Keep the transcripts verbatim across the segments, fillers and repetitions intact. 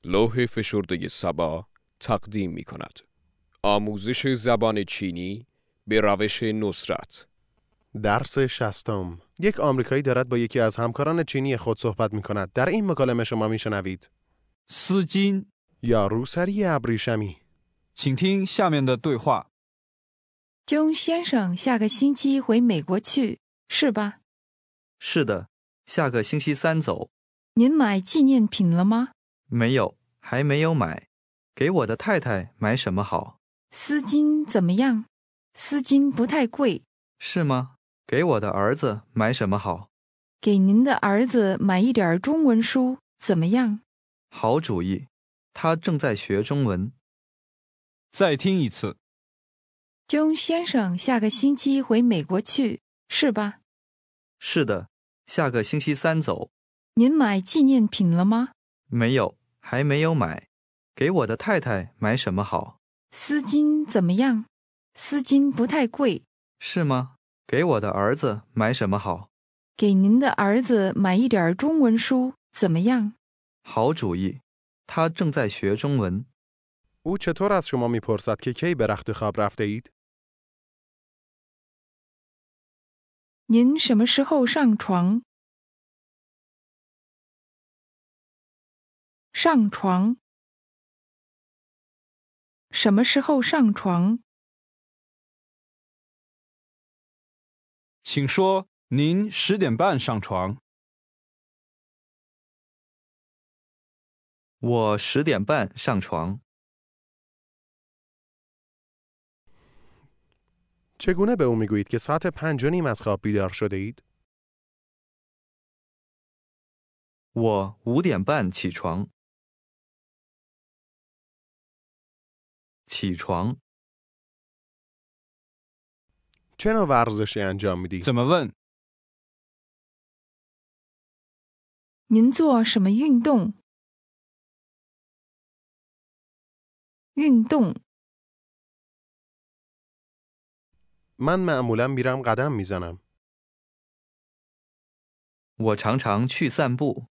لوح فشرده صبا تقدیم می کند. آموزش زبان چینی به روش نصرت. درس شصتم. یک آمریکایی دارد با یکی از همکاران چینی خود صحبت می کند. در این مکالمه شما می شنوید 丝巾， یا روسری ابریشمی. 请听下面的对话。 钟先生下个星期回美国去，是吧？ 是的，下个星期三走。 您买纪念品了吗？ 没有，还没有买。给我的太太买什么好？ 丝巾怎么样？丝巾不太贵。 是吗？给我的儿子买什么好？ 给您的儿子买一点中文书怎么样？ 好主意，他正在学中文。 再听一次。 钟先生下个星期回美国去，是吧？ 是的，下个星期三走。 您买纪念品了吗？ 没有，还没有买。给我的太太买什么好？ 丝巾怎么样？丝巾不太贵。 是吗？给我的儿子买什么好？ 给您的儿子买一点中文书怎么样？ 好主意，他正在学中文。 او چطور از شما میپرسد که کی به رخت خواب رفته اید؟ 您什么时候上床？上床。什么时候上床？ 请说您十点半上床。 我十点半上床。 چگونه به او میگویید که ساعت پنج و نیم از خواب بیدار شده اید؟ 我五点半起床。起床。 چه نوع ورزشی انجام میدید؟ 怎么问？ 您做什么运动？运动。 من معمولا میرم قدم میزنم. 我常常去散步。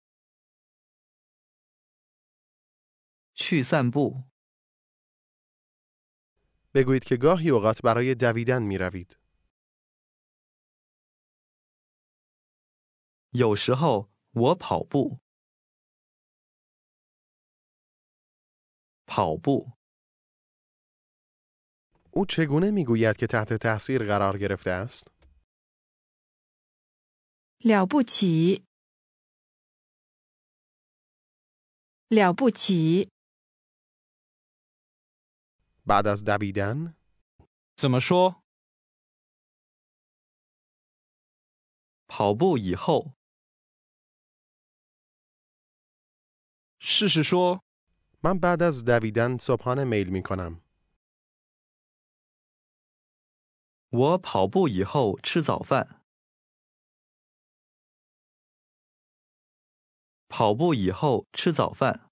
去散步。 بگویید که گاهی اوقات برای دویدن میروید. 有时候我跑步。跑步。 او چگونه میگوید که تحت تاثیر قرار گرفته است؟ 了不起。了不起。 بعد از دویدن؟ 怎么说？ 跑步以后。 试试说。 من بعد از دویدن صبحانه میل میکنم. 我跑步以后吃早饭。跑步以后吃早饭。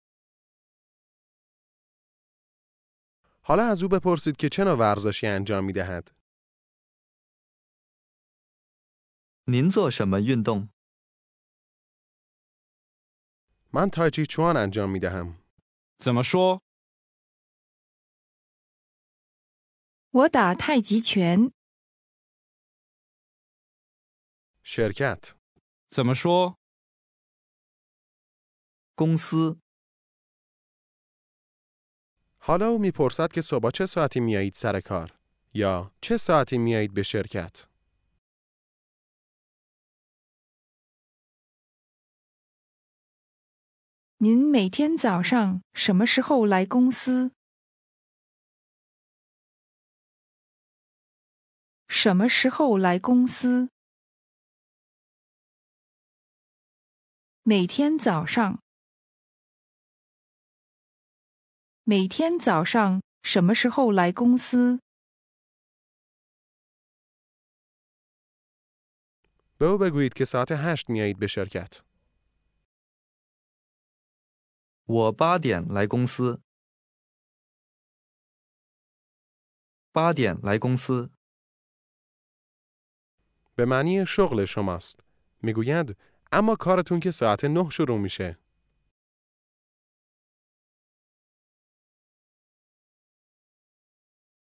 حالا از او بپرسید که چه نوع ورزشی انجام میدهد. 您做什么运动？ من تایچی چوان انجام میدهم. 怎么说？ 我打太极拳。 شرکت. 怎么说？ 公司。 حالا او میپرسد که صبح چه ساعتی میایید سر کار یا چه ساعتی میایید به شرکت. 您每天早上什么时候来公司？什么时候来公司？每天早上。每天早上什么时候来公司？ به او بگویید که ساعت هشت میایید به شرکت. 我八点来公司。八点来公司。 به معنی شغل شماست. میگویند اما کارتون که ساعت نه شروع میشه.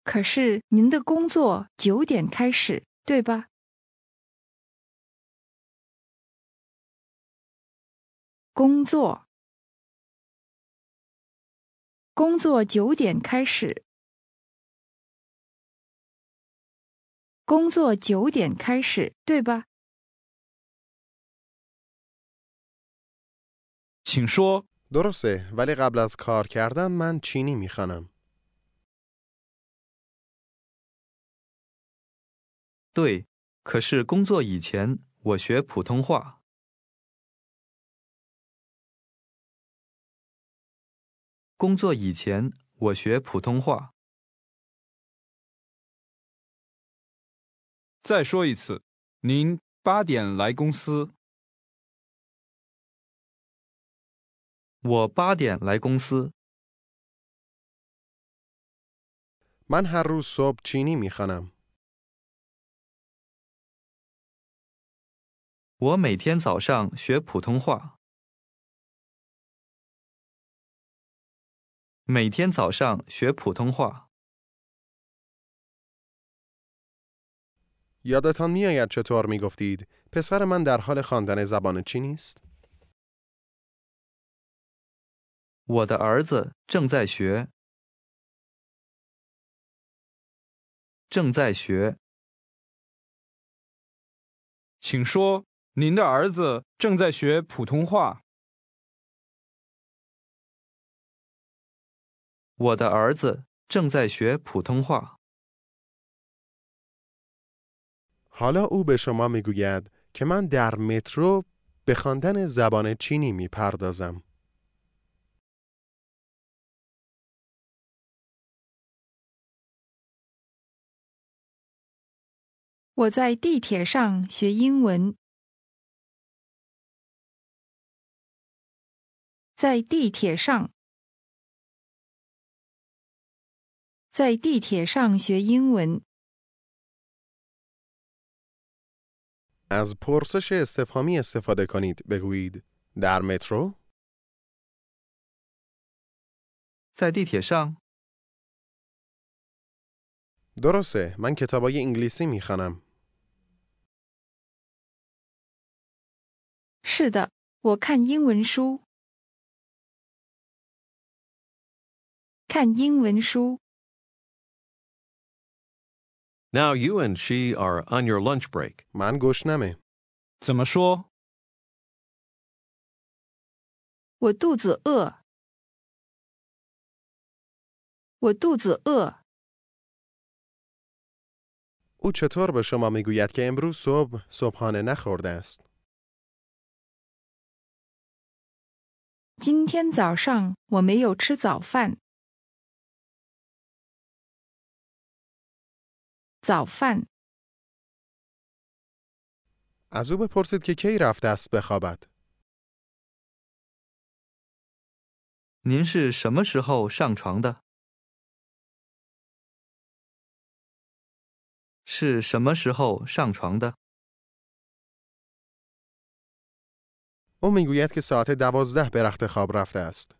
可是您的工作九点开始，对吧？工作，工作九点开始。工作九点开始，对吧？ 请说。 درسته ولی قبل از کار کردن من چینی میخوانم. 对，可是工作以前我学普通话。工作以前我学普通话。 再说一次，您八点来公司。 我八点来公司。 من هر روز صبح چینی میخوانم. 我每天早上学普通话。每天早上学普通话。 یادتان میآید چطور میگفتید پسر من در حال خواندن زبان چینی است؟ 我的儿子正在学。正在学。 请说，您的儿子正在学普通话。 我的儿子正在学普通话。 حالا او به شما میگوید که من در مترو به خواندن زبان چینی میپردازم. 我在地铁上学英文。在地铁上，在地铁上学英文。 از پرسش استفهامی استفاده کنید. بگویید در مترو. 在地铁上。 درسته من کتابای انگلیسی میخوانم. 是的，我看英文书。看英文书。 Now you and she are on your lunch break. من گشنمه. 怎么说？ 我肚子饿。我肚子饿。 او چطور به شما میگوید که امروز صبح صبحانه نخورده است؟ 今天早上我没有吃早饭。早饭。 از او بپرسید که کی رفته است بخوابد. 您是什么时候上床的？是什么时候上床的？ او میگوید که ساعت دوازده به رخت خواب رفته است.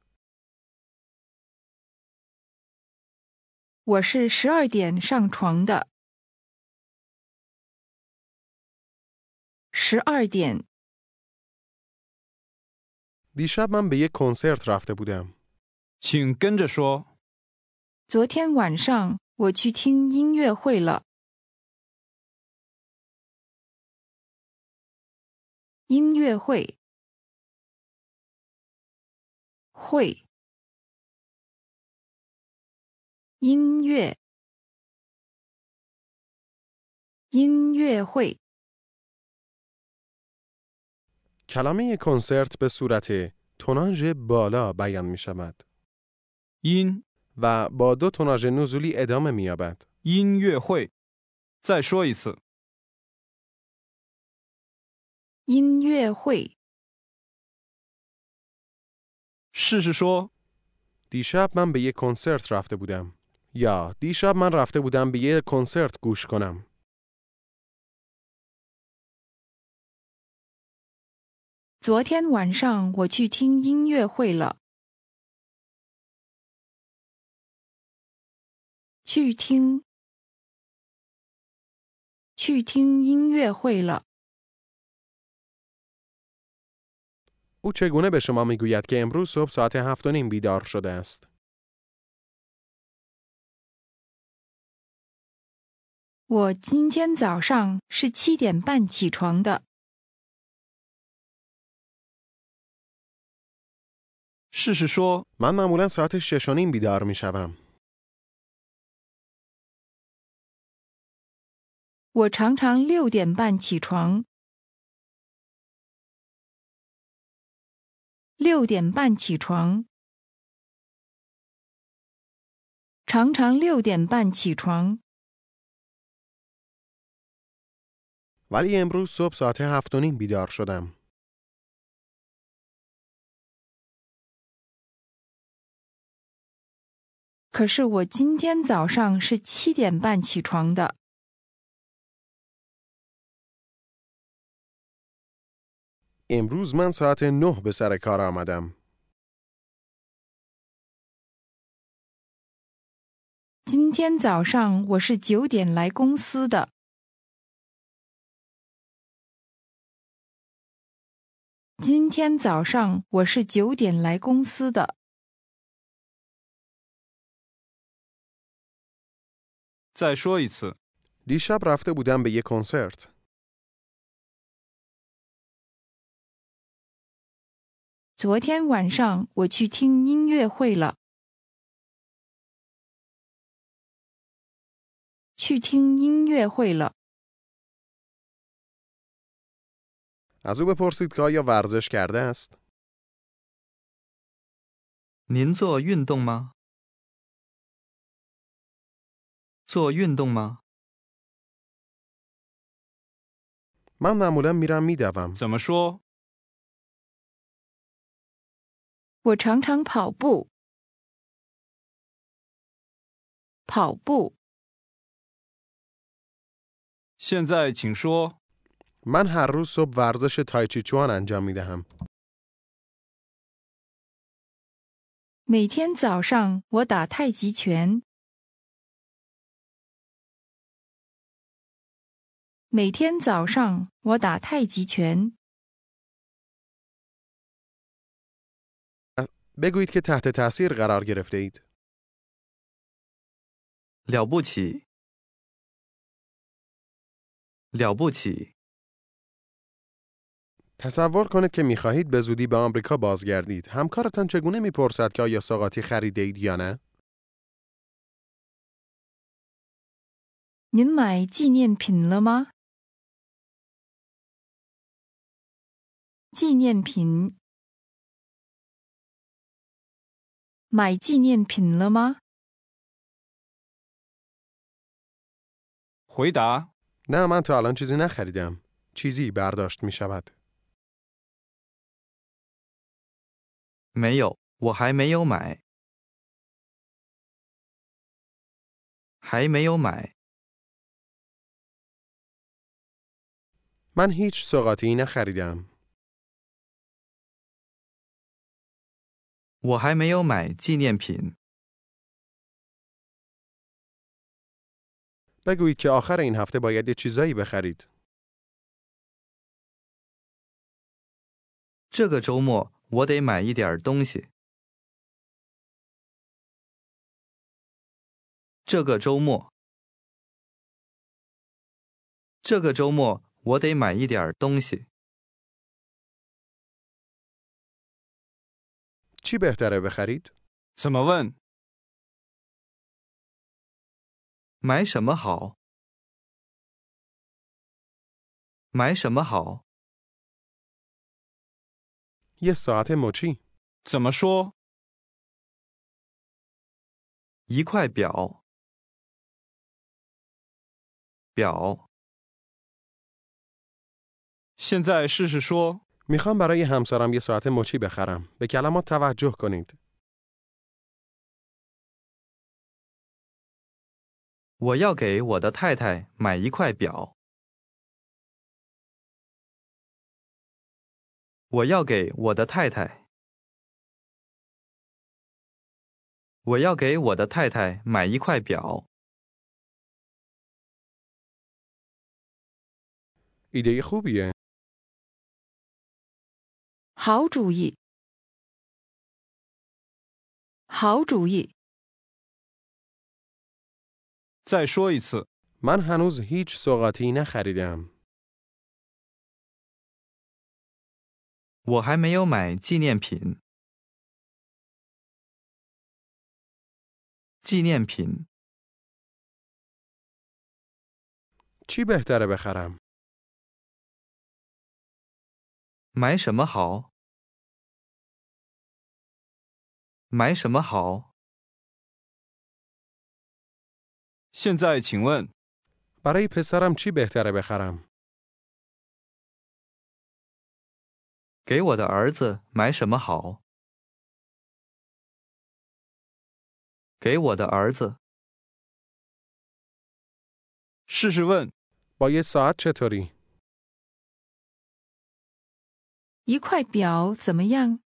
我是十二点上床的。十二点。 دیشب من به یک کنسرت رفته بودم. 请跟着说。 昨天晚上我去听音乐会了。音乐会。会。音乐。音乐会。 کلمه کنسرت به صورت توناژ بالا بیان می شود 音 و با دو توناژ نزولی ادامه می یابد. 音乐会。再说一次。 音乐会。 试试说。 دیشب من به یک کنسرت رفته بودم. یا دیشب من رفته بودم به یک کنسرت گوش کنم. 昨天晚上我去听音乐会了。去听去听音乐会了。 او چگونه به شما میگوید که امروز صبح ساعت هفت و نیم بیدار شده است؟ 我今天早上是七点半起床的。 试试说 من معمولا ساعت شش و نیم بیدار میشوم. 我常常六点半起床。 六点半起床。 常常六点半起床。 ولی امروز صبح ساعت هفت و نیم بیدار شدم. 可是我今天早上是七点半起床的。 امروز من ساعت نه به سر کار آمدم. 今天早上我是九点来公司的。 今天早上我是九点来公司的。 再说一次。 دیشب رفته بودم به یک کنسرت. 昨天晚上我去听音乐会了。 去听音乐会了。 از او بپرسید که آیا ورزش کرده است؟ 您做运动吗？做运动吗？ من معمولا میرم میدوم. 怎么说？ 我常常跑步。跑步。 现在请说。 من هر روز صبح ورزش تایچیچوان انجام میدهم. 每天早上我打太极拳。 每天早上我打太极拳。 بگویید که تحت تاثیر قرار گرفته اید. 了不起，了不起。 تصور کنید که می‌خواهید به زودی به آمریکا بازگردید. همکارتان چگونه می‌پرسد که آیا سوغاتی خریده اید یا نه؟ 您买纪念品了吗？纪念品。买纪念品了吗？ 回答 نه من تا الان چیزی نخریدم. چیزی برداشت می‌شود. 没有，我还没有买。还没有买。 من هیچ سوغاتی نخریدم. 我还没有买纪念品。 بگویید که آخر این هفته باید یه چیزایی بخرید. 这个周末我得买一点东西。这个周末，这个周末我得买一点东西。 چی بهتره بخرید؟ 怎么问？ 买什么好？买什么好？ یه ساعت مچی. 怎么说？ 一块表。表。 现在试试说。 میخوام برای همسرم یه ساعت مچی بخرم. به کلمات توجه کنید. 我要给我的太太买一块表。我要给我的太太。我要给我的太太买一块表。 ایده خوبیه. 好主意，好主意。 再说一次。 من هنوز هیچ سوغاتی نخریدم. 我还没有买纪念品。纪念品 چی بهتره بخرم؟ 买什么好？买什么好？ 现在请问， برای پسرم چی بهتره بخرم؟ 给我的儿子买什么好？给我的儿子试试问， با یه ساعت چطوری؟ 一块表怎么样？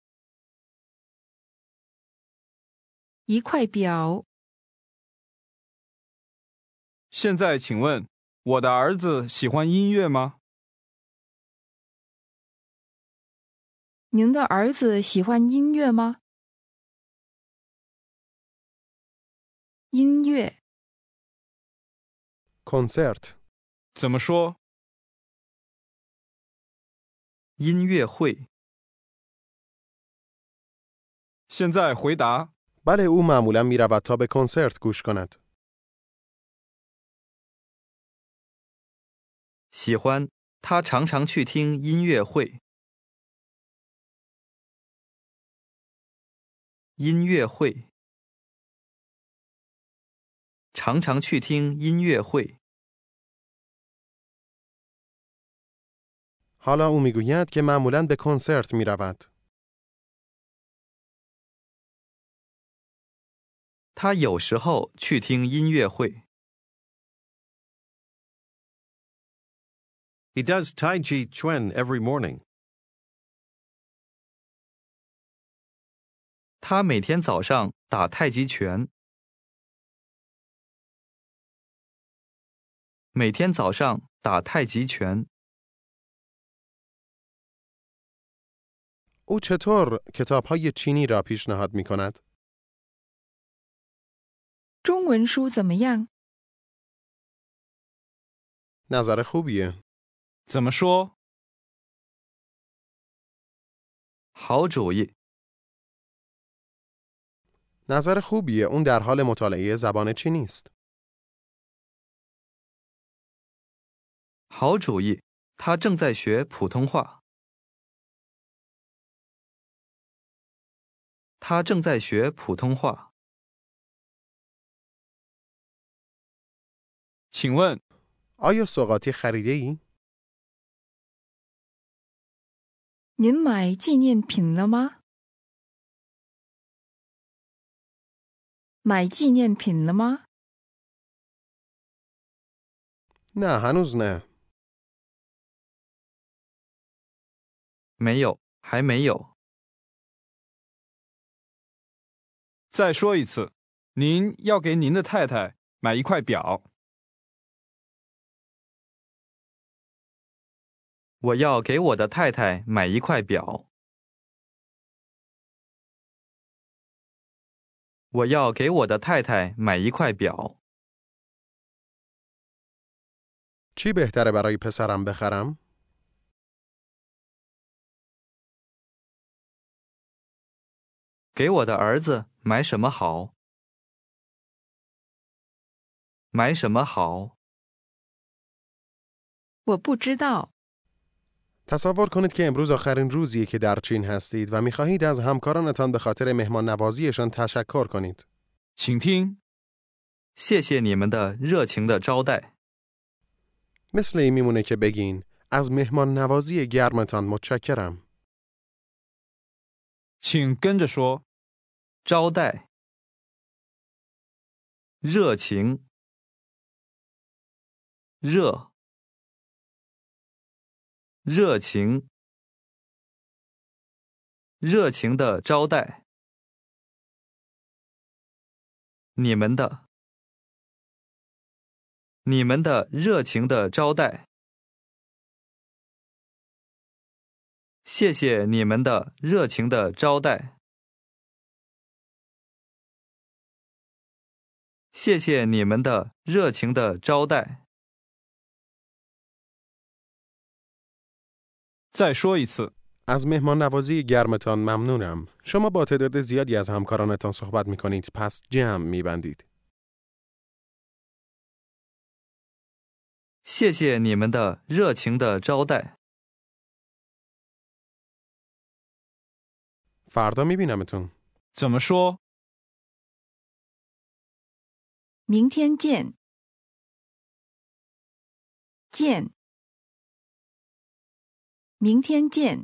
一块表， 现在请问，我的儿子喜欢音乐吗？ 您的儿子喜欢音乐吗？音乐， کنسرت. 怎么说？ 音乐会现在回答。 بله او معمولا می رود تا به کنسرت گوش کند. 喜欢，他常常去听音乐会。音乐会，常常去听音乐会。 حالا او میگوید که معمولاً به کنسرت می رود. 他有时候去听音乐会。 He does Tai Chi Chuan every morning. 他每天早上打太极拳。每天早上打太极拳。 او چطور کتاب‌های چینی را پیشنهاد می کند؟ 中文书怎么样？ نظر خوبیه. 怎么说？ 好主意。 نظر خوبیه. اون در حال مطالعه زبان چینی است. 好主意，他正在学普通话。他正在学普通话。 请问， آیا سوغاتی خریده ای؟ 您买纪念品了吗？买纪念品了吗？ نه هنوز نه. 没有，还没有。 再说一次，您要给您的太太买一块表。 我要给我的太太买一块表。我要给我的太太买一块表。 چی بهتره برای پسرم بخرم؟ 给我的儿子买什么好？买什么好？ 我不知道。 تصور کنید که امروز آخرین روزیه که در چین هستید و می‌خواهید از همکارانتان به خاطر مهمان نوازیشان تشکر کنید. 请听， 谢谢你们的热情的招待。 مثل این میمونه که بگین از مهمان نوازی گرمتان متشکرم. 请跟着说。 招待。热情。热。热情。热情的招待。你们的。你们的热情的招待。 谢谢你们的热情的招待。谢谢你们的热情的招待。 再说一次。 از مهمان نوازی گرمتان ممنونم. شما با تعداد زیادی از همکارانتان صحبت می کنید، پس جمع می بندید. 谢谢你们的热情的招待。 فردا می بینمتون. 怎么说？ 明天见。见。明天见。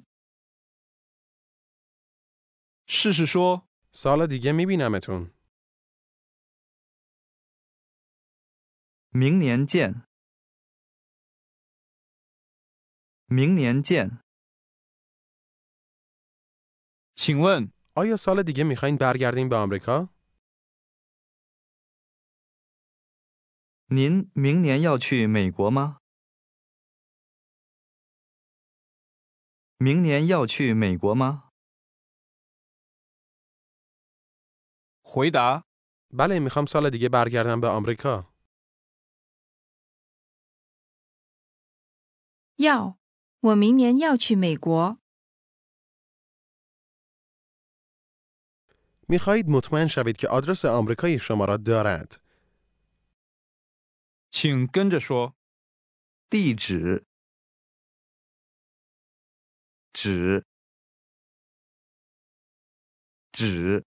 试试说。 سال دیگه می بینمتون. 明年见。明年见。 请问 آیا سال دیگه می خواین برگردین به آمریکا؟ 您明年要去美国吗？明年要去美国吗？ 回答 بله، میخوام سال دیگه برگردم به آمریکا. 要，我明年要去美国。 میخواهید مطمئن شوید که آدرس آمریکایی شما را دارد. 请跟着说。 地址。址。址。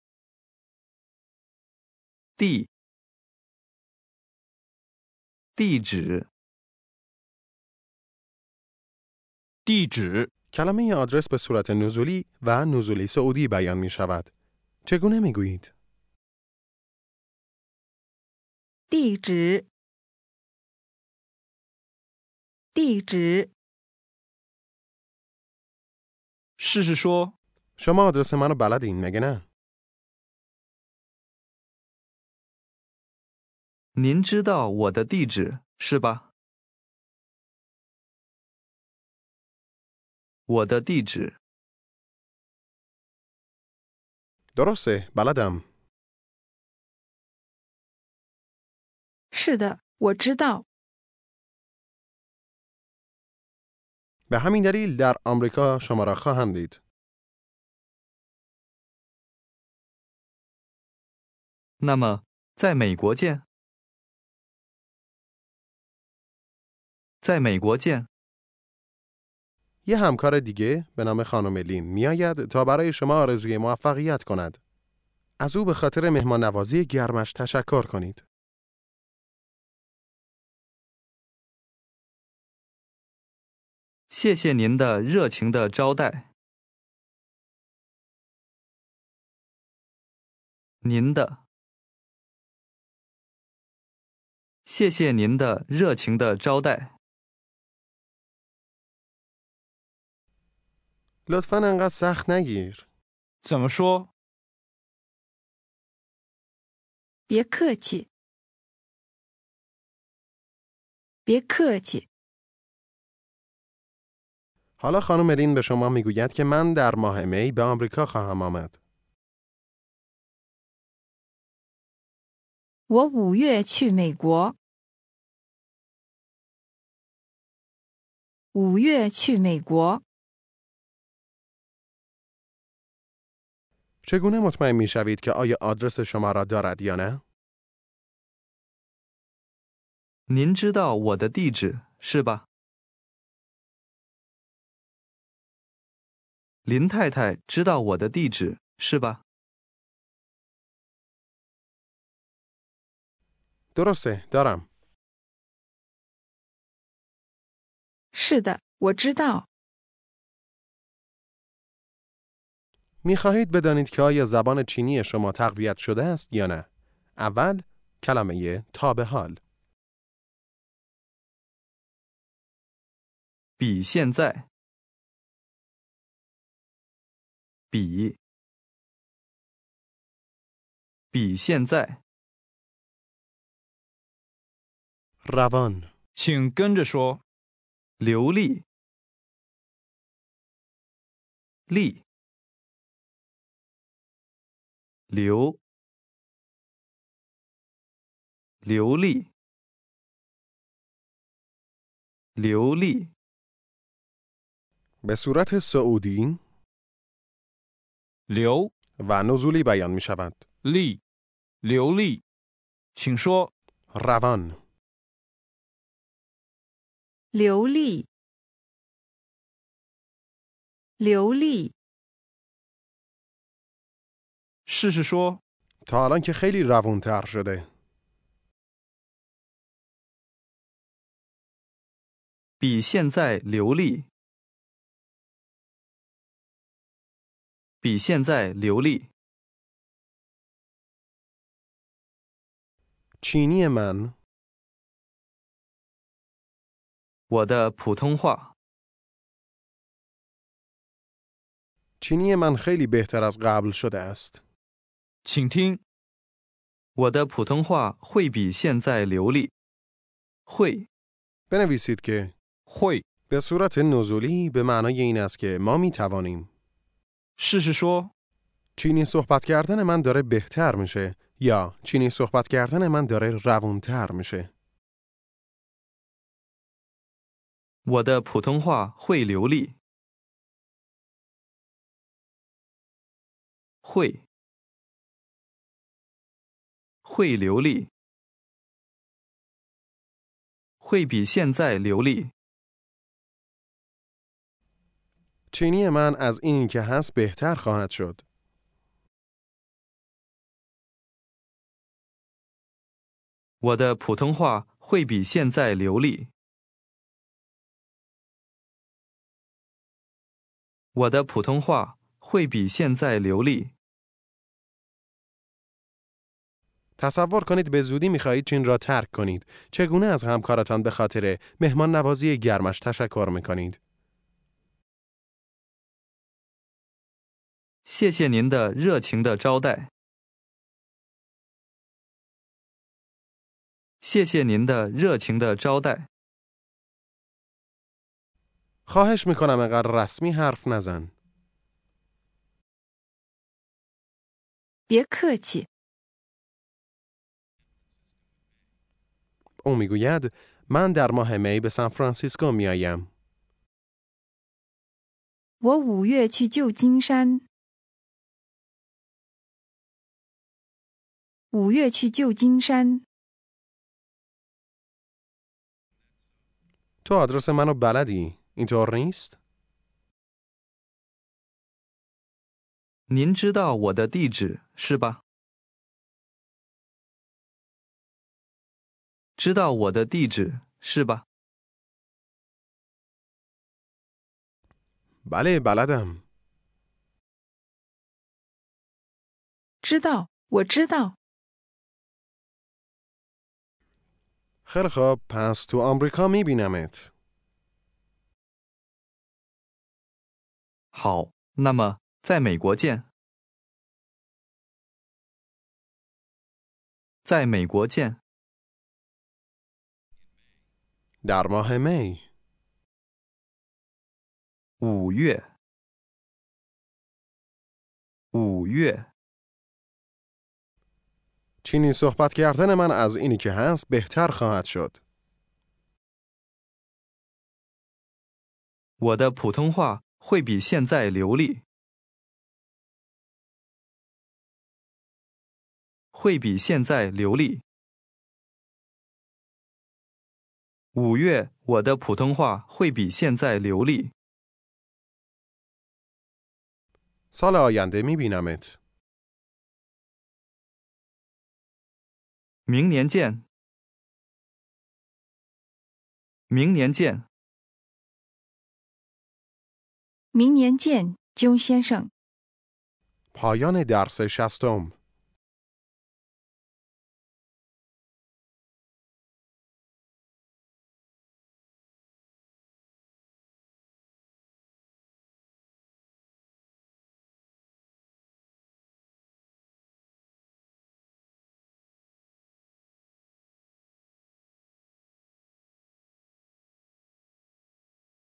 地。地址。 地址 کلمه آدرس به صورت نزولی و نزولی سعودی بیان می شود. چگونه می گویید؟ 地址。地址。 试试说。 شما آدرس منو بلدین مگه نه؟ 您知道我的地址是吧？我的地址。 درسته، بلدم. 是的，我知道。 به همین دلیل در آمریکا شما را خواهم دید. 那么，在美国见。在美国见。 یه همکار دیگه به نام خانم لین میآید تا برای شما آرزوی موفقیت کند. از او به خاطر مهمان نوازی گرمش تشکر کنید. 谢谢您的热情的招待。您的。谢谢您的热情的招待。 لطفاً انقدر سخت نگیر. 怎么说？ 别客气。别客气。 حالا خانم لین به شما میگوید که من در ماه می به آمریکا خواهم آمد. 我五月去美国。五月去美国。 چگونه مطمئن می شوید که آیا آدرس شما را دارد یا نه؟ 您知道我的地址是吧？林太太知道我的地址是吧？ درسته، دارم. 是的，我知道。 می خواهید بدانید که آیا زبان چینی شما تقویت شده است یا نه؟ اول کلمه تا به حال. 比现在。比。比现在。 روان. 请跟着说。 流利。 利，流，流利，流利， به صورت سعودی 流 و نزولی بیان می شود. 利，流利，请说 روان 流利，流利， 试试说 تا الان که خیلی روونتر شده. 比现在流利，比现在流利。 چینی من 我的普通话， چینی من خیلی بهتر از قبل شده است. 请听我的普通话会比现在流利。会， بنویسید که 会 به صورت نزولی به معنای این است که ما می توانیم. 试试说 چینی صحبت کردن من داره بهتر میشه یا چینی صحبت کردن من داره روونتر میشه. 我的普通话会流利。会，会流利，会比现在流利。 چینی من از این که هست بهتر خواهد شد. 我的普通话会比现在流利。我的普通话会比现在流利。 تصور کنید به زودی میخواهید چین را ترک کنید. چگونه از همکارتان به خاطر مهمان نوازی گرمش تشکر میکنید؟ 谢谢您的热情的招待。谢谢您的热情的招待。 خواهش میکنم انقدر رسمی حرف نزن. 别客气。 او میگوید من در ماه می به سان فرانسیسکو میآیم. 我五月去旧金山。五月去旧金山。 تو آدرس منو بلدی؟ اینطور نیست؟ 您知道我的地址是吧？知道我的地址是吧？ بله بلدم. 知道，我知道。 خیلی خوب پس تو آمریکا میبینمت. 好，那么在美国见。在美国见。 در ماه می. 五月。五月。 چینی صحبت کردن من از اینی که هست بهتر خواهد شد. 我的普通话会比现在流利。会比现在流利。五月，我的普通话会比现在流利。 سال آینده میبینمت. 明年见。明年见。 明年见，钟先生。 پایان درس شصتم.